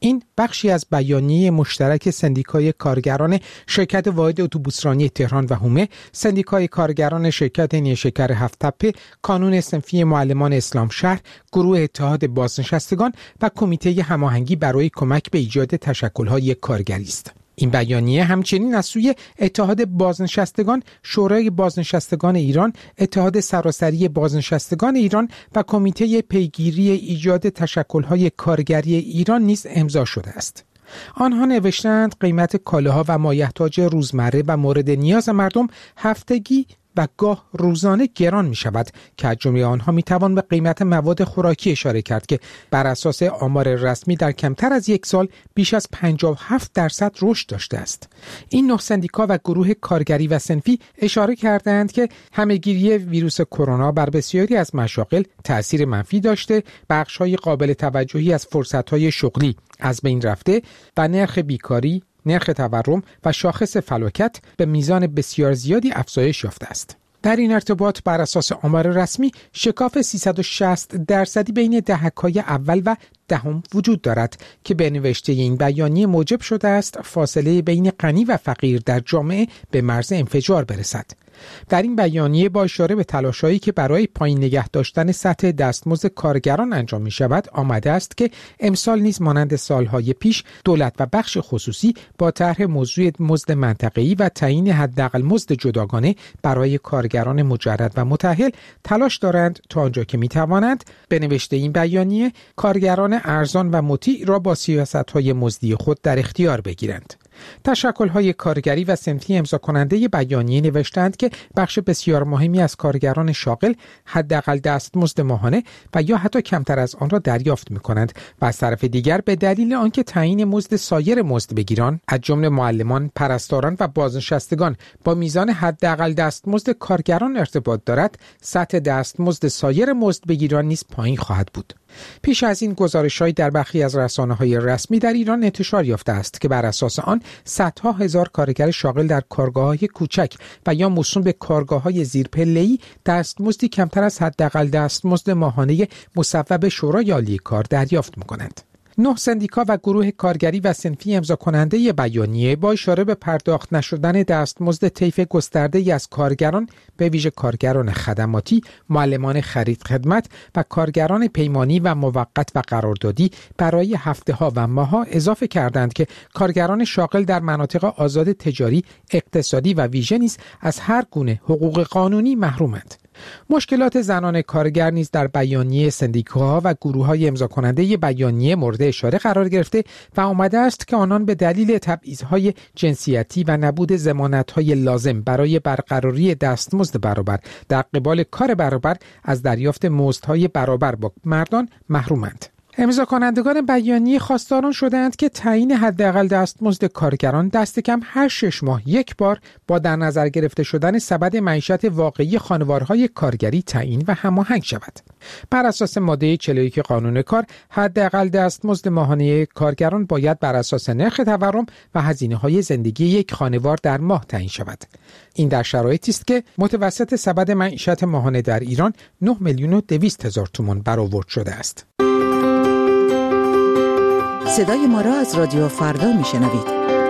این بخشی از بیانیه مشترک سندیکای کارگران شرکت واحد اتوبوسرانی تهران و هومه، سندیکای کارگران شرکت نیشکر هفت تپه، کانون صنفی معلمان اسلام شهر، گروه اتحاد بازنشستگان و کمیته هماهنگی برای کمک به ایجاد تشکل‌های کارگری است. این بیانیه همچنین از سوی اتحاد بازنشستگان، شورای بازنشستگان ایران، اتحاد سراسری بازنشستگان ایران و کمیته پیگیری ایجاد تشکل‌های کارگری ایران نیز امضا شده است. آنها نوشتند قیمت کالاها و مایحتاج روزمره و مورد نیاز مردم هفتگی و گاه روزانه گران می شود که از جمله آنها می توان به قیمت مواد خوراکی اشاره کرد که بر اساس آمار رسمی در کمتر از یک سال بیش از پنجاه و هفت درصد رشد داشته است. این نه سندیکا و گروه کارگری و صنفی اشاره کردند که همهگیری ویروس کرونا بر بسیاری از مشاغل تأثیر منفی داشته، بخش‌های قابل توجهی از فرصت‌های شغلی از بین رفته و نرخ بیکاری، نرخ تورم و شاخص فلاکت به میزان بسیار زیادی افزایش یافته است. در این ارتباط بر اساس آمار رسمی شکاف سیصد و شصت درصدی بین دهک‌های اول و دهم وجود دارد که به نوشته این بیانیه موجب شده است فاصله بین غنی و فقیر در جامعه به مرز انفجار برسد. در این بیانیه با اشاره به تلاش‌هایی که برای پایین نگه داشتن سطح دستمزد کارگران انجام می‌شود آمده است که امسال نیز مانند سالهای پیش دولت و بخش خصوصی با طرح موضوع مزد منطقه‌ای و تعیین حداقل مزد جداگانه برای کارگران مجرد و متأهل تلاش دارند تا آنجا که می‌توانند به نوشته این بیانیه کارگران ارزان و مطیع را با سیاست‌های مزدی خود در اختیار بگیرند. تشکل‌های کارگری و صنفی امضا کننده بیانیه نوشتند که بخش بسیار مهمی از کارگران شاغل حداقل دستمزد ماهانه و یا حتی کمتر از آن را دریافت می‌کنند و از طرف دیگر به دلیل آنکه تعیین مزد سایر مزدبگیران از جمله معلمان، پرستاران و بازنشستگان با میزان حداقل دستمزد کارگران ارتباط دارد، سطح دستمزد سایر مزدبگیران نیز پایین خواهد بود. پیش از این گزارش‌های در برخی از رسانه‌های رسمی در ایران انتشار یافته است که بر اساس آن صدها هزار کارگر شاغل در کارگاه‌های کوچک و یا موسوم به کارگاه‌های زیرپله‌ای دستمزدی کمتر از حداقل دستمزد ماهانه مصوب شورای عالی کار دریافت می‌کنند. نه سندیکا و گروه کارگری و صنفی امضا کننده بیانیه با اشاره به پرداخت نشدن دستمزد طیف گسترده‌ای از کارگران به ویژه کارگران خدماتی، معلمان خرید خدمت و کارگران پیمانی و موقت و قراردادی برای هفته‌ها و ماه‌ها اضافه کردند که کارگران شاغل در مناطق آزاد تجاری، اقتصادی و ویژه نیز از هر گونه حقوق قانونی محرومند. مشکلات زنان کارگر نیز در بیانیه سندیکاها و گروه‌های امضا کننده بیانیه مورد اشاره قرار گرفته و آمده است که آنان به دلیل تبعیض‌های جنسیتی و نبود ضمانت‌های لازم برای برقراری دستمزد برابر در قبال کار برابر از دریافت مزدهای برابر با مردان محرومند. امضا کنندگان بیانیه خواستاران شدند که تعیین حداقل دستمزد کارگران دست کم هر شش ماه یک بار با در نظر گرفته شدن سبد معیشت واقعی خانوارهای کارگری تعیین و هماهنگ شود. بر اساس ماده چهل و یک قانون کار، حداقل دستمزد ماهانه کارگران باید بر اساس نرخ تورم و هزینه‌های زندگی یک خانوار در ماه تعیین شود. این در شرایطی است که متوسط سبد معیشت ماهانه در ایران نه میلیون و دویست هزار تومان برآورد شده است. صدای ما را از رادیو فردا میشنوید.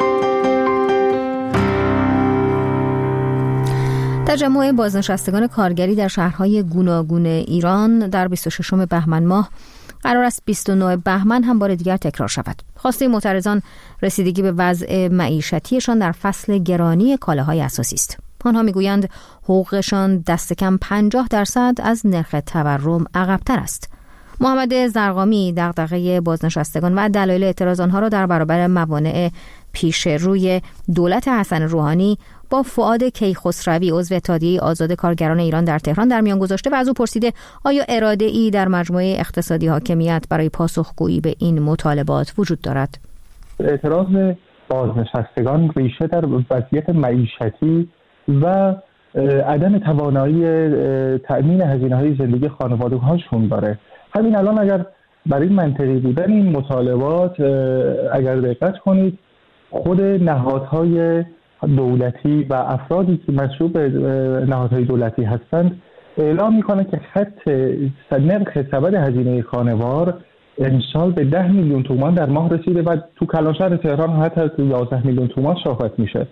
تجمع بازنشستگان کارگری در شهرهای گوناگون ایران در بیست و ششم بهمن ماه قرار است بیست و نهم بهمن هم بار دیگر تکرار شود. خواسته معترضان رسیدگی به وضع معیشتیشان در فصل گرانی کالاهای اساسی است. آنها میگویند حقوقشان دست کم پنجاه درصد از نرخ تورم عقب‌تر است. محمد زرقامی دغدغه بازنشستگان و دلایل اعتراض آنها را در برابر موانع پیش روی دولت حسن روحانی با فؤاد کیخسروی عضو اتحادیه آزاد کارگران ایران در تهران در میان گذاشته و از او پرسیده آیا اراده ای در مجموعه اقتصادی حاکمیت برای پاسخگویی به این مطالبات وجود دارد؟ اعتراض بازنشستگان ریشه در وضعیت معیشتی و عدم توانایی تأمین هزینه‌های زندگی خانواده‌هاشون داره. همین الان اگر برای منطقی بودن این مطالبات اگر دقت کنید، خود نهادهای دولتی و افرادی که مسئول به نهادهای دولتی هستند اعلام میکنه که خط نرخ سبد هزینه خانوار امسال به ده میلیون تومان در ماه رسیده و تو کلانشهر تهران حتی از یازده میلیون تومان صحبت میشه.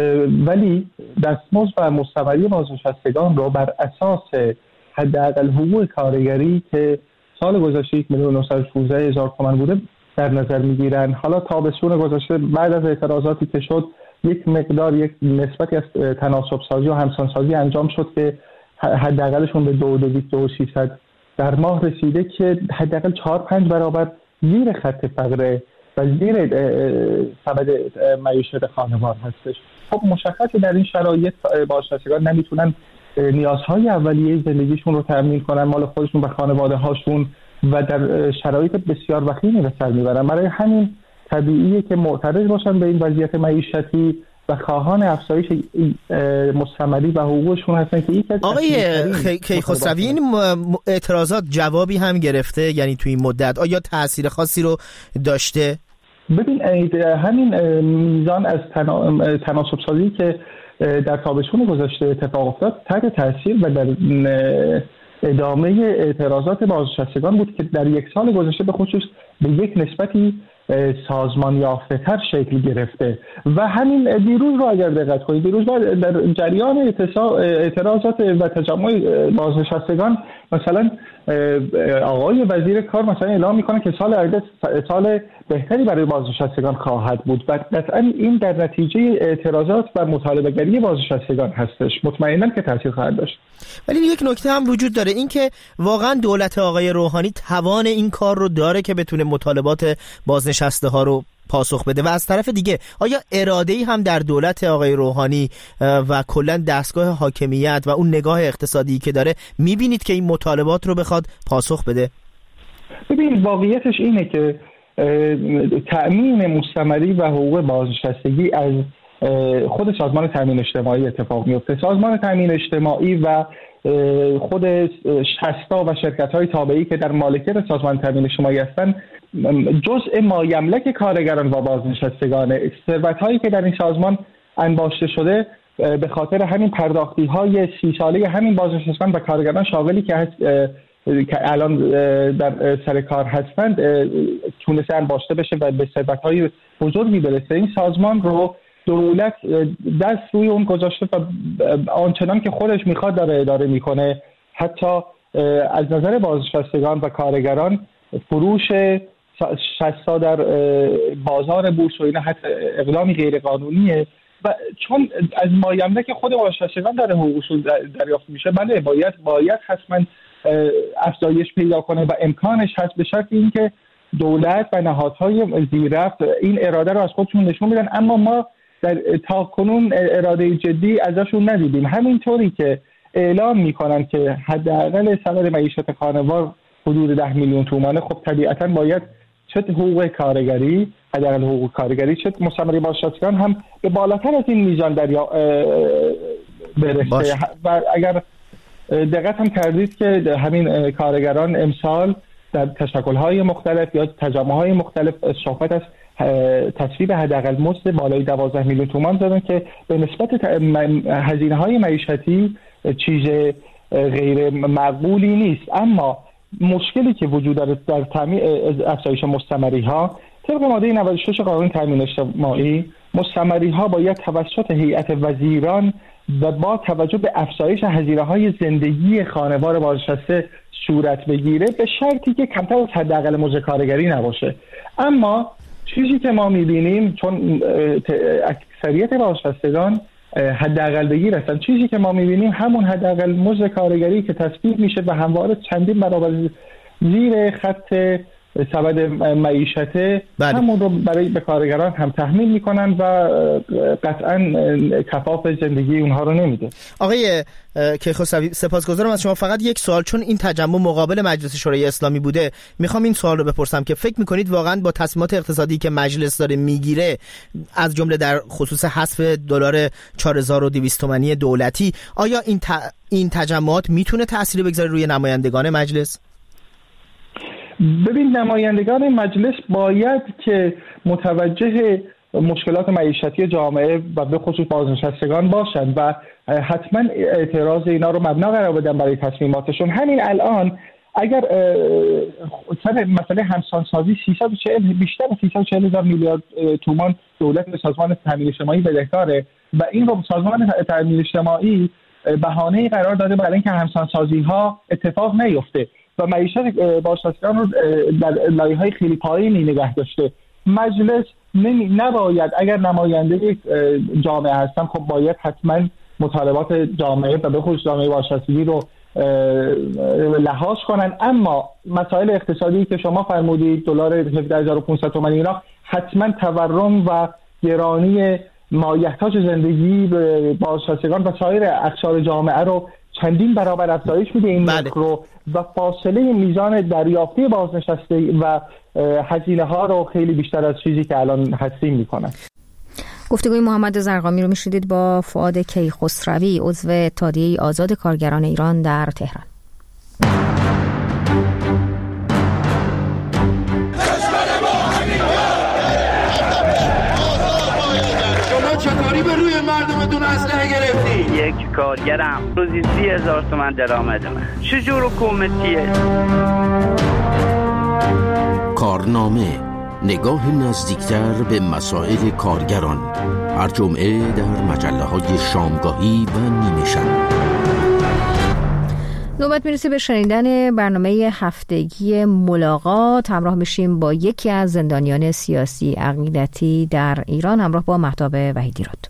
ولی دستمزد و مستمری بازنشستگان رو بر اساس حداقل حقوق کارگری که سال گذشته یک میلیون و نهصد و شانزده هزار تومان بوده در نظر میگیرن. حالا تابستون گذشته بعد از اعتراضاتی که شد یک مقدار یک نسبتی از تناسب سازی و همسان سازی انجام شد که حداقلشون به دو دویست و سیصد در ماه رسیده که حداقل چهار پنج برابر زیر خط فقر و زیر سبد معیشت خانوار هستش. خب مشخصه در این شرایط بازنشستگان نمیتونن نیازهای اولیه زندگیشون رو تامین کنن، مال خودشون و خانواده هاشون، و در شرایط بسیار وخیمی به سر میبرن. برای همین طبیعیه که معترض باشن به این وضعیت معیشتی و خواهان افزایش مستمری و حقوقشون هستن که یک از آقای کیخسروی این اعتراضات جوابی هم گرفته؟ یعنی توی این مدت آیا تأثیر خاصی رو داشته؟ ببین همین میزان از تناسب سازی که در تابستون گذشته اتفاق افتاد تحت تاثیر و در ادامه اعتراضات بازنشستگان بود که در یک سال گذشته به خصوص به یک نسبتی سازمان یافته تر شکل گرفته. و همین دیروز رو اگر دقت کنید، دیروز در جریان اعتراضات و تجمع بازنشستگان مثلا آقای وزیر کار مثلا اعلام میکنه که سال آینده سال بهتری برای بازنشستگان خواهد بود و قطعا این در نتیجه اعتراضات و مطالبه گری بازنشستگان هستش، مطمئناً که تاثیر خواهد داشت. ولی یک نکته هم وجود داره، این که واقعا دولت آقای روحانی توان این کار رو داره که بتونه مطالبات بازنشسته ها رو پاسخ بده، و از طرف دیگه آیا اراده‌ای هم در دولت آقای روحانی و کلا دستگاه حاکمیت و اون نگاه اقتصادی که داره میبینید که این مطالبات رو بخواد پاسخ بده؟ ببین واقعیتش اینه که تأمین مستمری و حقوق بازنشستگی از خود سازمان تامین اجتماعی اتفاق میفته. سازمان تامین اجتماعی و خود شصتا و شرکت‌های تابعی که در مالکیت سازمان تامین اجتماعی هستند جزء مایملک کارگران و بازنشستگان. ثروت‌هایی که در این سازمان انباشته شده به خاطر همین پرداختی‌های سی ساله همین بازنشستگان و کارگران شاغلی که هست که الان در سر کار هستند تونسته انباشته بشه و به ثروت‌های بزرگی برسه. این سازمان رو دولت دست روی اون گذاشته و آنچنان که خودش میخواد داره اداره میکنه. حتی از نظر بازنشستگان و کارگران فروش شصتا در بازار بورس و اینا حتی اقدامی غیر قانونیه و چون از مایملک خود بازنشستگان داره حقوقشون دریافت میشه، بله باید باید حتما افزایش پیدا کنه و امکانش هست به شرط اینکه دولت و نهادهای زیررفت این اراده رو از خودشون نشون میدن، اما ما در تا کنون اراده جدی ازشون ندیدیم. همینطوری که اعلام میکنن که حداقل سبد معیشت خانوار حدود ده میلیون تومانه، خب طبیعتا باید چه حقوق کارگری حداقل حقوق کارگری چه مستمری بازنشستگان هم به بالاتر از این میزان دریا برسه. و اگر دقت هم کردید که همین کارگران امسال در تشکل‌های مختلف یا تجمع‌های مختلف صحبت از تصویب حداقل مزد بالای دوازده میلیون تومان زدن که به نسبت هزینه‌های معیشتی چیز غیر مقبولی نیست. اما مشکلی که وجود داره در تامین افزایش مستمری‌ها طبق ماده نود و شش قانون تامین اجتماعی، مستمری‌ها باید توسط هیئت وزیران و با توجه به افزایش هزینه‌های زندگی خانوار بازنشسته صورت بگیره به شرطی که کمتر از حداقل مزد کارگری نباشه. اما چیزی که ما می‌بینیم چون اکثریت بازنشستگان حداقل بگیر هستن، چیزی که ما می‌بینیم همون حداقل مزد کارگری که تصویب میشه و همواره چندین برابر زیر خط سبد معیشته بله. همون رو برای به کارگران هم تحمیل میکنن و قطعا کفاف زندگی اونها رو نمیده. آقای کیخسروی سپاسگزارم از شما. فقط یک سوال، چون این تجمع مقابل مجلس شورای اسلامی بوده، میخوام این سوال رو بپرسم که فکر میکنید واقعا با تصمیمات اقتصادی که مجلس داره میگیره، از جمله در خصوص حذف دلار چهار هزار و دویست تومانی دولتی، آیا این ت... این تجمعات میتونه تأثیر بگذاره روی نمایندگان مجلس؟ ببین نمایندگان مجلس باید که متوجه مشکلات معیشتی جامعه و به خصوص بازنشستگان باشند و حتما اعتراض اینا رو مبنا قرار بدن برای تصمیماتشون. همین الان اگر سر مسئله همسانسازی سیصد و چهل بیشتر از سیصد و چهل هزار میلیارد تومان دولت به سازمان تامین اجتماعی بدهکاره و این رو سازمان تامین اجتماعی بهانه‌ای قرار داده برای اینکه همسانسازی ها اتفاق نیفته و معیشت بازنشستگان رو در لایه‌های خیلی پایینی نگه داشته. مجلس نمی نباید، اگر نماینده جامعه هستن خب باید حتما مطالبات جامعه و به خصوص جامعه بازنشستگی رو لحاظ کنن، اما مسائل اقتصادی که شما فرمودید دلار هفده هزار و پانصد تومان اینا حتما تورم و گرانی مایحتاج زندگی بازنشستگان و سایر اقشار جامعه رو چندین برابر افزایش میده این بله. رو و فاصله میزان دریافتی بازنشسته و هزینه ها رو خیلی بیشتر از چیزی که الان هستیم میکنن. گفتگوی محمد زرقامی رو میشنیدید با فؤاد کیخسروی، عضو اتحادیه آزاد کارگران ایران در تهران. شما چطوری به روی مردمتون اسلحه گرفتی؟ یک کارگرم روزی سی هزار تومان درآمد من. چجور حکومتیه؟ کارنامه، نگاه نزدیکتر به مسائل کارگران، هر جمعه در مجله‌های شامگاهی و نیمه شب. نوبت میرسه به شنیدن برنامه هفتگی ملاقات. همراه میشیم با یکی از زندانیان سیاسی عقیدتی در ایران، همراه با مهتاب وحیدی‌راد.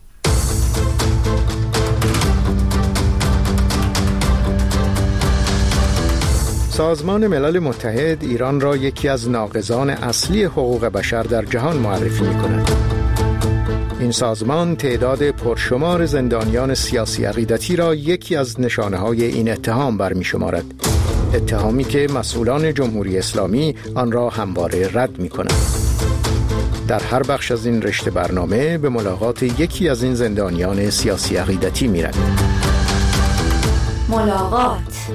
سازمان ملل متحد ایران را یکی از ناقضان اصلی حقوق بشر در جهان معرفی می‌کند. این سازمان تعداد پرشمار زندانیان سیاسی عقیدتی را یکی از نشانه‌های این اتهام برمی‌شمارد. اتهامی که مسئولان جمهوری اسلامی آن را همواره رد می‌کنند. در هر بخش از این رشته برنامه به ملاقات یکی از این زندانیان سیاسی عقیدتی می‌رویم. ملاقات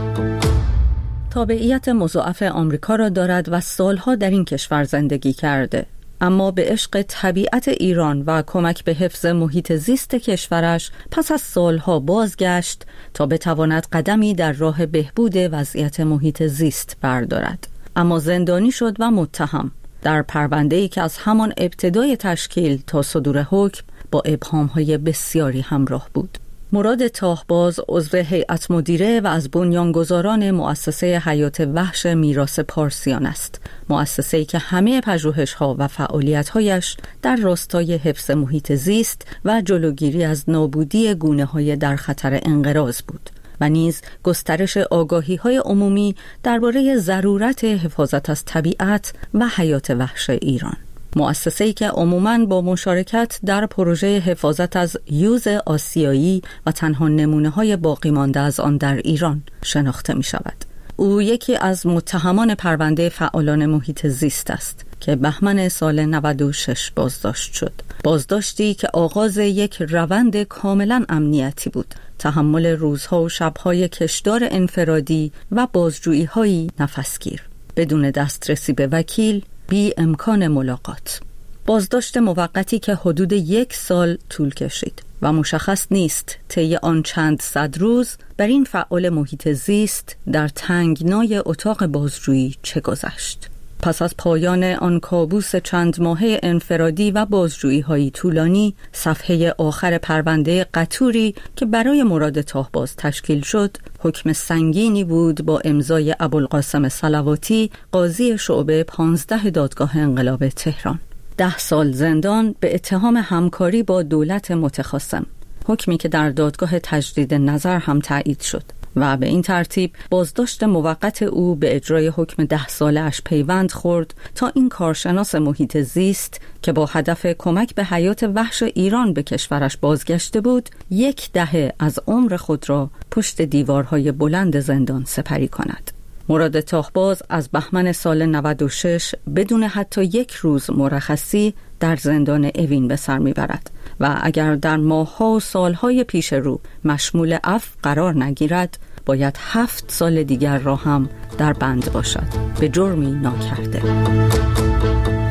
تابعیت مضاعف آمریکا را دارد و سالها در این کشور زندگی کرده، اما به عشق طبیعت ایران و کمک به حفظ محیط زیست کشورش پس از سالها بازگشت تا بتواند قدمی در راه بهبود وضعیت محیط زیست بردارد. اما زندانی شد و متهم در پرونده‌ای که از همان ابتدای تشکیل تا صدور حکم با ابهام‌های بسیاری همراه بود. مراد تاهباز عضو هیئت مدیره و از بنیانگذاران مؤسسه حیات وحش میراث پارسیان است، مؤسسه‌ای که همه پژوهش‌ها و فعالیت‌هایش در راستای حفظ محیط زیست و جلوگیری از نابودی گونه‌های در خطر انقراض بود و نیز گسترش آگاهی‌های عمومی درباره ضرورت حفاظت از طبیعت و حیات وحش ایران. مؤسسه‌ای که عموماً با مشارکت در پروژه حفاظت از یوز آسیایی و تنها نمونه‌های باقی مانده از آن در ایران شناخته می‌شود. او یکی از متهمان پرونده فعالان محیط زیست است که بهمن سال نود و شش بازداشت شد. بازداشتی که آغاز یک روند کاملاً امنیتی بود، تحمل روزها و شب‌های کشدار انفرادی و بازجویی‌هایی نفسگیر، بدون دسترسی به وکیل، بی امکان ملاقات. بازداشت موقتی که حدود یک سال طول کشید و مشخص نیست طی آن چند صد روز بر این فعال محیط زیست در تنگنای اتاق بازجویی چه گذشت. پس از پایان آن کابوس چند ماهه انفرادی و بازجویی‌های طولانی، صفحه آخر پرونده قطوری که برای مراد تاهباز تشکیل شد، حکم سنگینی بود با امضای ابوالقاسم صلواتی، قاضی شعبه پانزده دادگاه انقلاب تهران. ده سال زندان به اتهام همکاری با دولت متخاصم، حکمی که در دادگاه تجدید نظر هم تایید شد و به این ترتیب بازداشت موقت او به اجرای حکم ده ساله اش پیوند خورد تا این کارشناس محیط زیست که با هدف کمک به حیات وحش ایران به کشورش بازگشته بود، یک دهه از عمر خود را پشت دیوارهای بلند زندان سپری کند. مراد تاهباز از بهمن سال نود و شش بدون حتی یک روز مرخصی در زندان اوین به سر میبرد و اگر در ماه‌ها و سالهای پیش رو مشمول عفو قرار نگیرد، باید هفت سال دیگر را هم در بند باشد به جرمی ناکرده.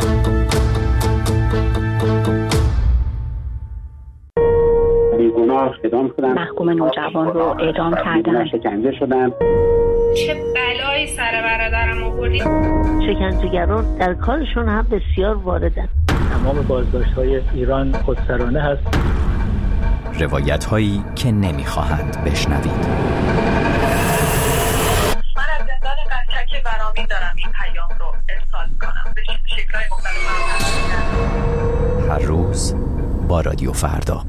بیگناه اعدام شدن، محکوم نوجوان رو اعدام کردن، شکنجه شدن. چه بلایی سر برادرم آوردی. شکنجهگران در کارشون هم بسیار واردن. تمام بازداشت‌های ایران خودسرانه هست. روایت هایی که نمیخواهند بشنوید. من از زندان قزلک برامین دارم این پیام رو ارسال کنم به شکل‌های مختلف. هر روز با رادیو فردا.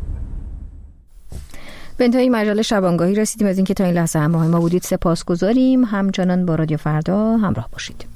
به انتهای مجله شبانگاهی رسیدیم. از اینکه تا این لحظه همراه ما بودید سپاسگزاریم. همچنان با رادیو فردا همراه باشید.